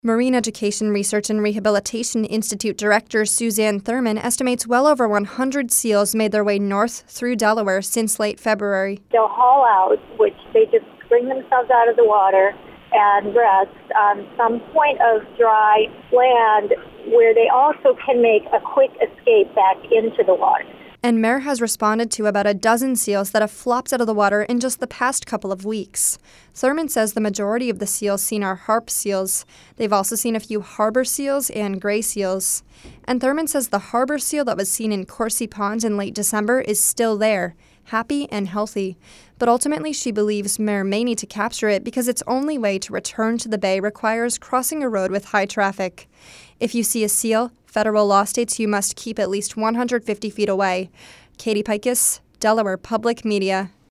Marine Education Research and Rehabilitation Institute Director Suzanne Thurman estimates well over 100 seals made their way north through Delaware since late February. They'll haul out, which they just bring themselves out of the water and rest on some point of dry land where they also can make a quick escape back into the water. And MER has responded to about a dozen seals that have flopped out of the water in just the past couple of weeks. Thurman says the majority of the seals seen are harp seals. They've also seen a few harbor seals and gray seals. And Thurman says the harbor seal that was seen in Coursey Pond in late December is still there, happy and healthy. But ultimately, she believes MER may need to capture it because its only way to return to the bay requires crossing a road with high traffic. If you see a seal, federal law states you must keep at least 150 feet away. Katie Pikus, Delaware Public Media.